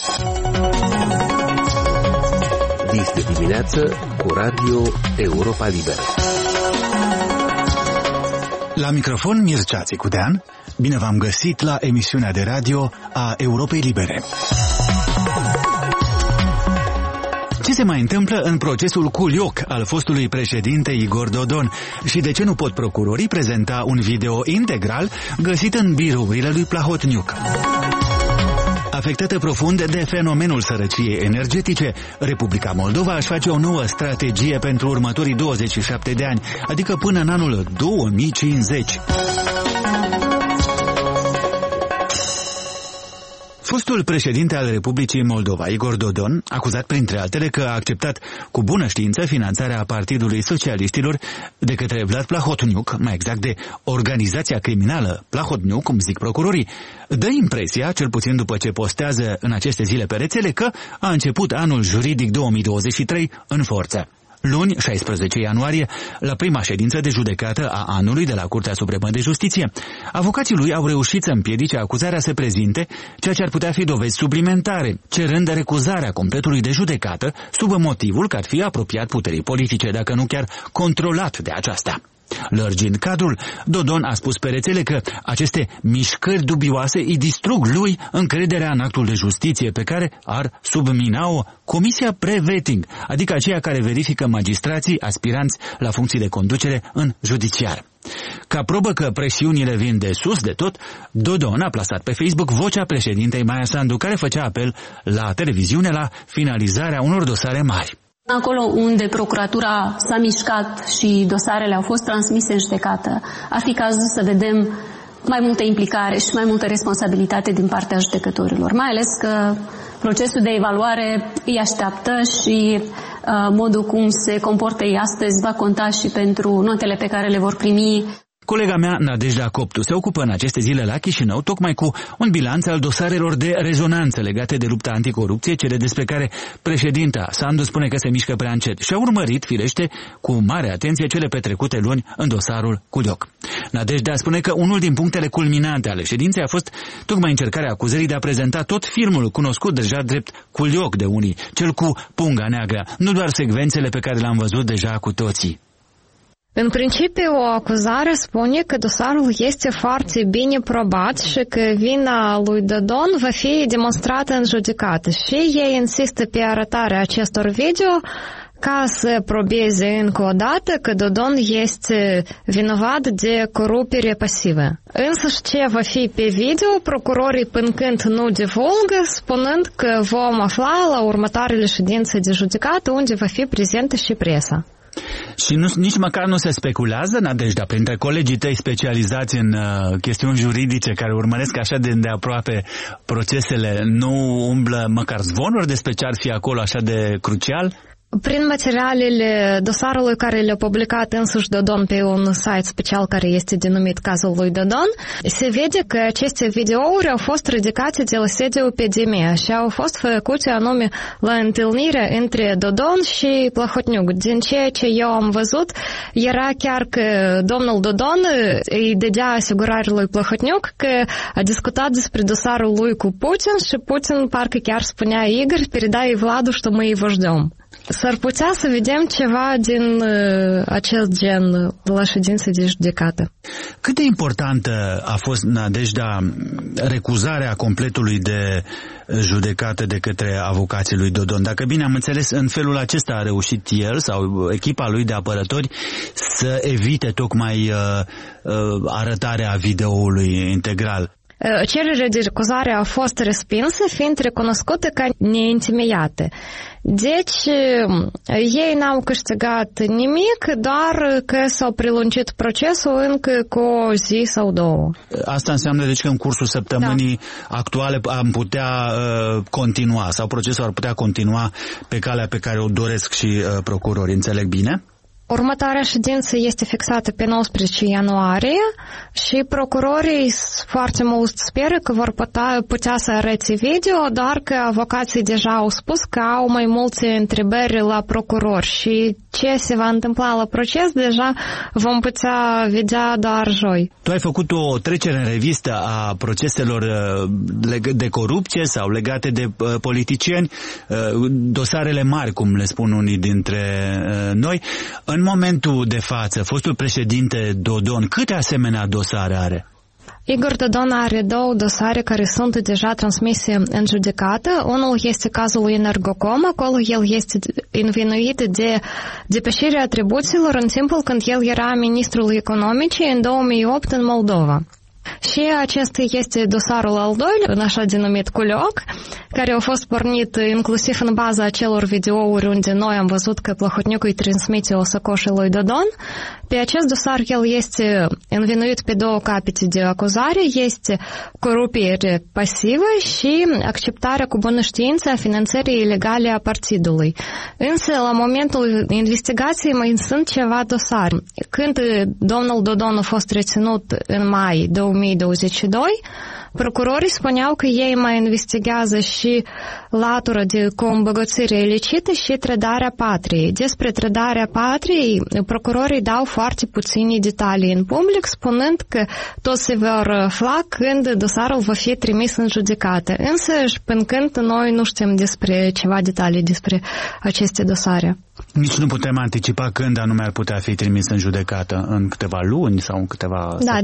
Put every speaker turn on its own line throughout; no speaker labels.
Dis de dimineață cu Radio Europa Liberă.
La microfon Mircea Țicudean, bine v-am găsit la emisiunea de radio a Europei Libere. Ce se mai întâmplă în procesul Culioc al fostului președinte Igor Dodon și de ce nu pot procurorii prezenta un video integral găsit în birourile lui Plahotniuc? Afectată profund de fenomenul sărăciei energetice, Republica Moldova își face o nouă strategie pentru următorii 27 de ani, adică până în anul 2050. Fostul președinte al Republicii Moldova, Igor Dodon, acuzat printre altele că a acceptat cu bună știință finanțarea Partidului Socialiștilor de către Vlad Plahotniuc, mai exact de organizația criminală Plahotniuc, cum zic procurorii, dă impresia, cel puțin după ce postează în aceste zile pe rețele, că a început anul juridic 2023 în forță. Luni, 16 ianuarie, la prima ședință de judecată a anului de la Curtea Supremă de Justiție, avocații lui au reușit să împiedice acuzarea să prezinte ceea ce ar putea fi dovezi suplimentare, cerând recuzarea completului de judecată sub motivul că ar fi apropiat puterii politice, dacă nu chiar controlat de aceasta. Lărgind cadrul, Dodon a spus pe rețele că aceste mișcări dubioase îi distrug lui încrederea în actul de justiție pe care ar submina-o Comisia Pre-Vetting, adică aceea care verifică magistrații aspiranți la funcții de conducere în judiciar. Ca probă că presiunile vin de sus de tot, Dodon a plasat pe Facebook vocea președintei Maia Sandu, care făcea apel la televiziune la finalizarea unor dosare mari.
Acolo unde procuratura s-a mișcat și dosarele au fost transmise în judecată, ar fi cazul să vedem mai multă implicare și mai multă responsabilitate din partea judecătorilor, mai ales că procesul de evaluare îi așteaptă și modul cum se comportă ei astăzi va conta și pentru notele pe care le vor primi.
Colega mea, Nadejda Coptu, se ocupă în aceste zile la Chișinău tocmai cu un bilanț al dosarelor de rezonanță legate de lupta anticorupție, cele despre care președinta Sandu spune că se mișcă prea încet și a urmărit, firește, cu mare atenție cele petrecute luni în dosarul Culioc. Nadejda spune că unul din punctele culminante ale ședinței a fost tocmai încercarea acuzării de a prezenta tot filmul cunoscut deja drept Culioc de unii, cel cu punga neagră, nu doar secvențele pe care le-am văzut deja cu toții.
În principiu, o acuzare spune că dosarul este foarte bine probat și că vina lui Dodon va fi demonstrată în judecată și ei insistă pe arătarea acestor video ca să probeze încă o dată că Dodon este vinovat de corupere pasivă. Însă ce va fi pe video, procurorii până când nu divulgă, spunând că vom afla la următoarele ședințe de judecată unde va fi prezentă și presa.
Și nici măcar nu se speculează, Nadejda, printre colegii tăi specializați în chestiuni juridice care urmăresc așa de îndeaproape procesele, nu umblă măcar zvonuri despre ce ar fi acolo așa de crucial?
Prin materialele dosarului care le-a publicat însuși Dodon pe un site special care este denumit Cazul lui Dodon, se vede că aceste videouri au fost ridicate de la sediul PDM și au fost făcute anume la întâlnirea între Dodon și Plahotniuc. Din ceea ce eu am văzut, era chiar că domnul Dodon îi dădea asigurare lui Plahotniuc că a discutat despre dosarul lui cu Putin și Putin parcă chiar spunea: Igor, передай Vladu, что мы его ждем. S-ar putea să vedem ceva din acest gen la ședință de judecată.
Cât de importantă a fost, Nadejda, recuzarea completului de judecată de către avocații lui Dodon? Dacă bine am înțeles, în felul acesta a reușit el sau echipa lui de apărători să evite tocmai arătarea videoului integral.
Cererea de recuzare a fost respinsă, fiind recunoscută ca neîntemeiată. Deci, ei n-au câștigat nimic, doar că s-au prelungit procesul încă cu o zi sau două.
Asta înseamnă, deci, că în cursul săptămânii actuale am putea continua, sau procesul ar putea continua pe calea pe care o doresc și procurorii. Înțeleg bine?
Următoarea ședință este fixată pe 19 ianuarie și procurorii foarte mult speră că vor putea să arăte video, doar că avocații deja au spus că au mai multe întrebări la procurori și ce se va întâmpla la proces deja vom putea vedea doar joi.
Tu ai făcut o trecere în revistă a proceselor de corupție sau legate de politicieni, dosarele mari, cum le spun unii dintre noi. În momentul de față, fostul președinte Dodon, câte asemenea dosare are?
Igor Dodon are 2 dosare care sunt deja transmise în judecată. Unul este cazul lui Energocom, acolo el este învinuit de depășirea atribuțiilor în timpul când el era ministrul economicii în 2008 în Moldova. Și acesta este dosarul al doilea, în așa denumit Culioc, care a fost pornit inclusiv în baza acelor videouri unde noi am văzut că Plahotniuc îi transmite o sacoșă lui Dodon. Pe acest dosar el este învinuit pe 2 capete de acuzare, este corupție pasivă și acceptarea cu bună știință a finanțării ilegale a partidului. Însă, la momentul investigației mai sunt ceva dosare. Când domnul Dodon a fost reținut în mai 2022, procurorii spuneau că ei mai investigează și latura de coîmbogățire ilicită și trădarea patriei. Despre trădarea patriei, procurorii dau foarte puține detalii în public, spunând că tot se vor afla când dosarul va fi trimis în judecată. Însă, până când noi nu știm despre ceva detalii despre aceste dosare.
Nici nu putem anticipa când anume ar putea fi trimis în judecată, în câteva luni sau în câteva săptămâni.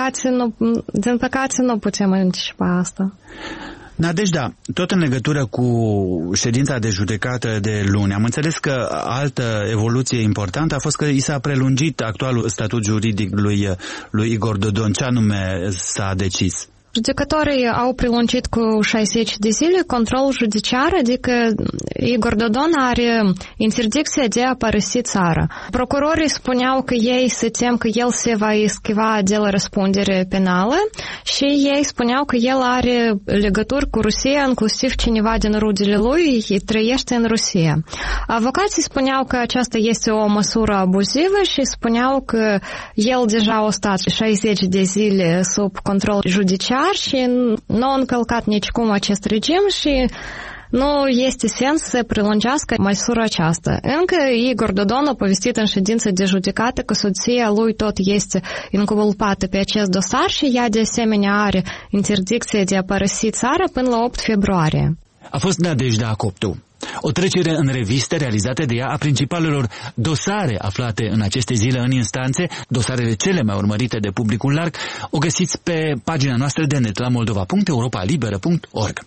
Din păcate nu putem anticipa asta.
Nadejda, tot în legătură cu ședința de judecată de luni, am înțeles că altă evoluție importantă a fost că i s-a prelungit actualul statut juridic lui Igor Dodon. Ce anume s-a decis?
Judecătorii au prelungit cu 60 de zile control judiciar, adică Igor Dodon are interdicția de a părăsi țara. Procurorii spuneau că ei se tem că el se va eschiva de la răspundere penală și ei spuneau că el are legături cu Rusia, inclusiv cineva din rudele lui trăiește în Rusia. Avocații spuneau că aceasta este o măsură abuzivă și spuneau că el deja a stat 60 de zile sub control judiciar și nu a încălcat nicicum acest regim și nu este sens să prelungească măsura aceasta. Încă Igor Dodon a povestit în ședință de judecată că soția lui tot este inculpată pe acest dosar și ea de asemenea are interdicție de a părăsi țara până la 8 februarie.
A fost Nadejda Coptu. O trecere în revistă realizată de ea a principalelor dosare aflate în aceste zile în instanțe, dosarele cele mai urmărite de publicul larg, o găsiți pe pagina noastră de net la moldova.europalibera.org.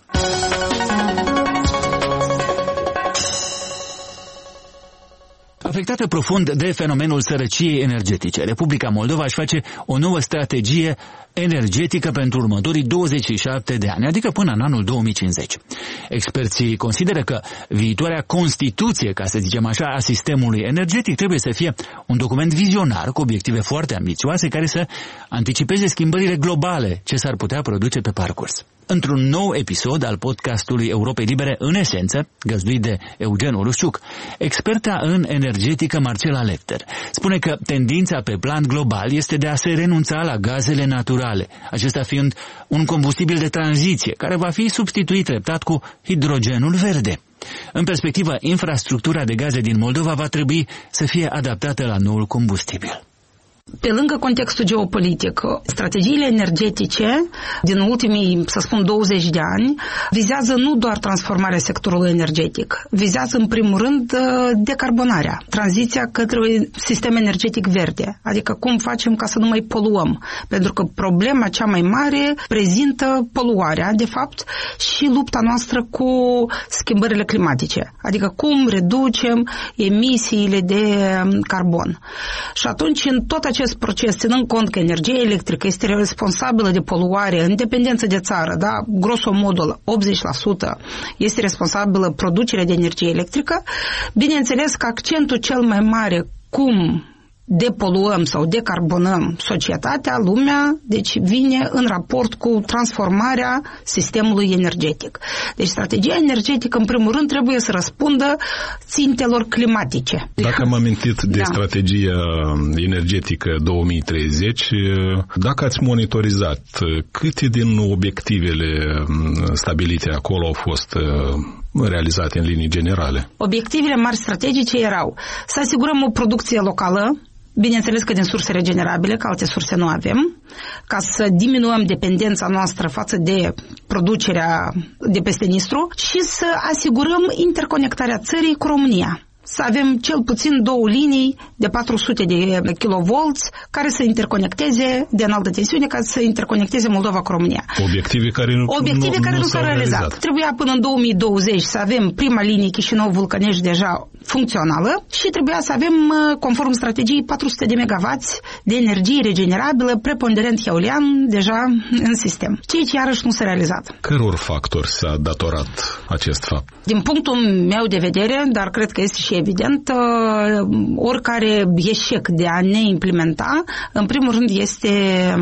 Afectată profund de fenomenul sărăciei energetice, Republica Moldova își face o nouă strategie energetică pentru următorii 27 de ani, adică până în anul 2050. Experții consideră că viitoarea Constituție, ca să zicem așa, a sistemului energetic trebuie să fie un document vizionar cu obiective foarte ambițioase care să anticipeze schimbările globale ce s-ar putea produce pe parcurs. Într-un nou episod al podcastului Europei Libere, în esență, găzduit de Eugen Olușciuc, experta în energetică Marcela Lepter spune că tendința pe plan global este de a se renunța la gazele naturale, acesta fiind un combustibil de tranziție care va fi substituit treptat cu hidrogenul verde. În perspectivă, infrastructura de gaze din Moldova va trebui să fie adaptată la noul combustibil.
Pe lângă contextul geopolitic, strategiile energetice din ultimii, să spun, 20 de ani vizează nu doar transformarea sectorului energetic, vizează în primul rând decarbonarea, tranziția către un sistem energetic verde, adică cum facem ca să nu mai poluăm, pentru că problema cea mai mare prezintă poluarea, de fapt, și lupta noastră cu schimbările climatice, adică cum reducem emisiile de carbon. Și atunci, în tot acest proces, ținând cont că energia electrică este responsabilă de poluare în dependență de țară, da? Grosomodul 80% este responsabilă producerea de energie electrică, bineînțeles că accentul cel mai mare cum depoluăm sau decarbonăm societatea, lumea, deci vine în raport cu transformarea sistemului energetic. Deci strategia energetică, în primul rând, trebuie să răspundă țintelor climatice.
Dacă am amintit de strategia energetică 2030, dacă ați monitorizat, câte din obiectivele stabilite acolo au fost realizate în linii generale?
Obiectivele mari strategice erau să asigurăm o producție locală, bineînțeles că din surse regenerabile, că alte surse nu avem, ca să diminuăm dependența noastră față de producerea de peste Nistru și să asigurăm interconectarea țării cu România. Să avem cel puțin 2 linii de 400 de kV care să interconecteze de înaltă tensiune, ca să interconecteze Moldova cu România.
Obiective care nu s-au realizat.
Trebuia până în 2020 să avem prima linie Chișinău-Vulcănești deja funcțională și trebuia să avem, conform strategiei, 400 de megawatts de energie regenerabilă, preponderent eolian, deja în sistem. Ceea ce iarăși nu s-a realizat.
Căror factori s-a datorat acest fapt?
Din punctul meu de vedere, dar cred că este și evident, oricare eșec de a ne implementa, în primul rând este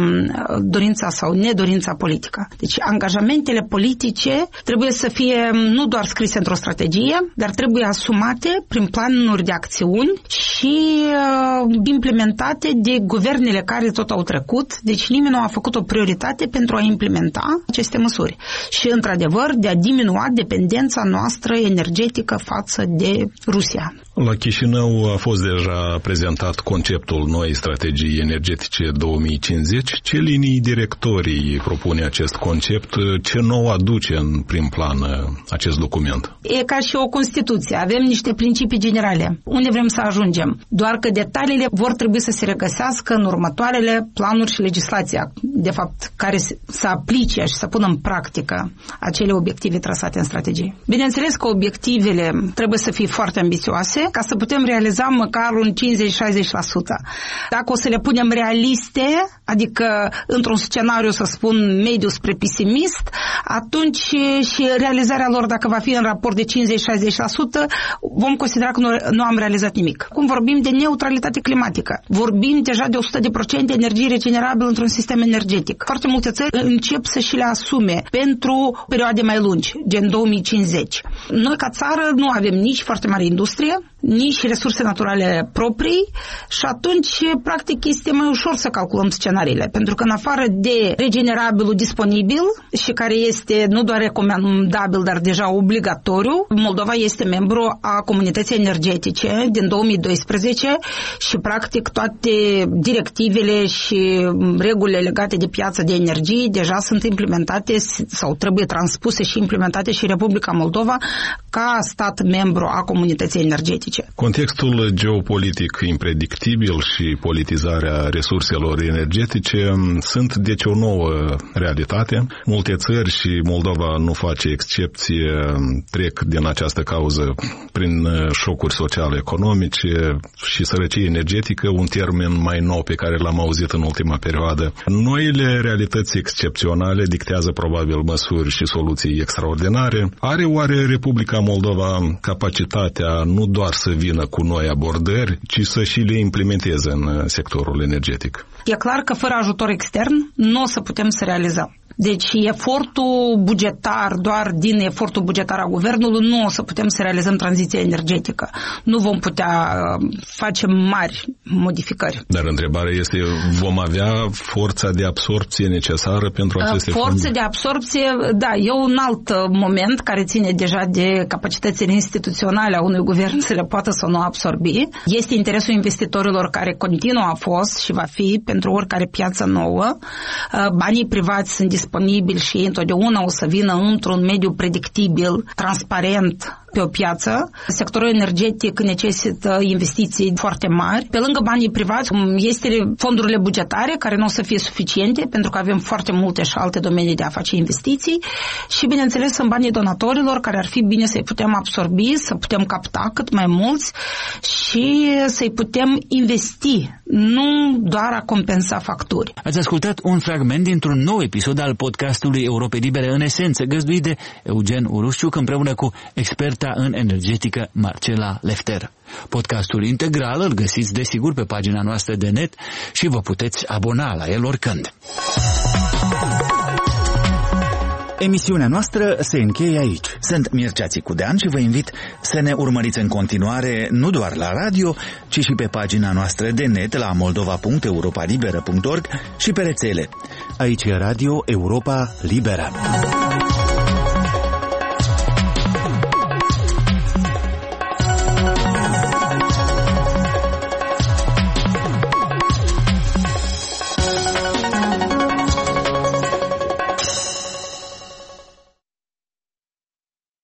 dorința sau nedorința politică. Deci angajamentele politice trebuie să fie nu doar scrise într-o strategie, dar trebuie asumate prin planuri de acțiuni și implementate de guvernele care tot au trecut. Deci nimeni nu a făcut o prioritate pentru a implementa aceste măsuri. Și, într-adevăr, de a diminua dependența noastră energetică față de Rusia.
La Chișinău a fost deja prezentat conceptul noii strategii energetice 2050. Ce linii directorii propune acest concept? Ce nou aduce în prim plan acest document?
E ca și o Constituție. Avem niște principii generale. Unde vrem să ajungem? Doar că detaliile vor trebui să se regăsească în următoarele planuri și legislația, de fapt, care să aplice și să pună în practică acele obiective trasate în strategie. Bineînțeles că obiectivele trebuie să fie foarte ambițioase, ca să putem realiza măcar un 50-60%. Dacă o să le punem realiste, adică într-un scenariu, să spun, mediu spre pesimist, atunci și realizarea lor, dacă va fi în raport de 50-60%, vom considera că nu am realizat nimic. Cum vorbim de neutralitate climatică, vorbim deja de 100% de energie regenerabilă într-un sistem energetic. Foarte multe țări încep să și le asume pentru perioade mai lungi, gen 2050. Noi, ca țară, nu avem nici foarte mare industrie, nici resurse naturale proprii și atunci, practic, este mai ușor să calculăm scenariile, pentru că în afară de regenerabilul disponibil și care este nu doar recomandabil, dar deja obligatoriu, Moldova este membru a Comunității Energetice din 2012 și, practic, toate directivele și regulile legate de piața de energie deja sunt implementate sau trebuie transpuse și implementate și Republica Moldova ca stat membru a Comunității Energetice.
Contextul geopolitic impredictibil și politizarea resurselor energetice sunt deci o nouă realitate. Multe țări, și Moldova nu face excepție, trec din această cauză prin șocuri sociale-economice și sărăcie energetică, un termen mai nou pe care l-am auzit în ultima perioadă. Noile realități excepționale dictează probabil măsuri și soluții extraordinare. Are oare Republica Moldova capacitatea nu doar să vină cu noi abordări, ci să și le implementeze în sectorul energetic?
E clar că fără ajutor extern nu o să putem să realizăm. Deci efortul bugetar, doar din efortul bugetar a guvernului, nu o să putem să realizăm tranziția energetică. Nu vom putea face mari modificări.
Dar întrebarea este, vom avea forța de absorpție necesară pentru aceste fonduri?
Forța de absorpție, da, e un alt moment care ține deja de capacitățile instituționale a unui guvern să le poată sau nu absorbi. Este interesul investitorilor care continuă a fost și va fi pentru oricare piață nouă. Banii privați sunt disponibili și întotdeauna o să vină într-un mediu predictibil, transparent pe o piață. Sectorul energetic necesită investiții foarte mari. Pe lângă banii privați, este fondurile bugetare, care nu o să fie suficiente, pentru că avem foarte multe și alte domenii de a face investiții. Și, bineînțeles, sunt banii donatorilor, care ar fi bine să-i putem absorbi, să putem capta cât mai mulți și să-i putem investi, nu doar a compensa facturi.
Ați ascultat un fragment dintr-un nou episod al podcastului Europe Libere în esență, găzduit de Eugen Urușciuc împreună cu experți experta în energetică Marcela Lefter. Podcastul integral îl găsiți desigur pe pagina noastră de net și vă puteți abona la el oricând. Emisiunea noastră se încheie aici. Sunt Mircea Țicudean și vă invit să ne urmăriți în continuare nu doar la radio, ci și pe pagina noastră de net la moldova.europalibera.org și pe rețele. Aici e Radio Europa Liberă.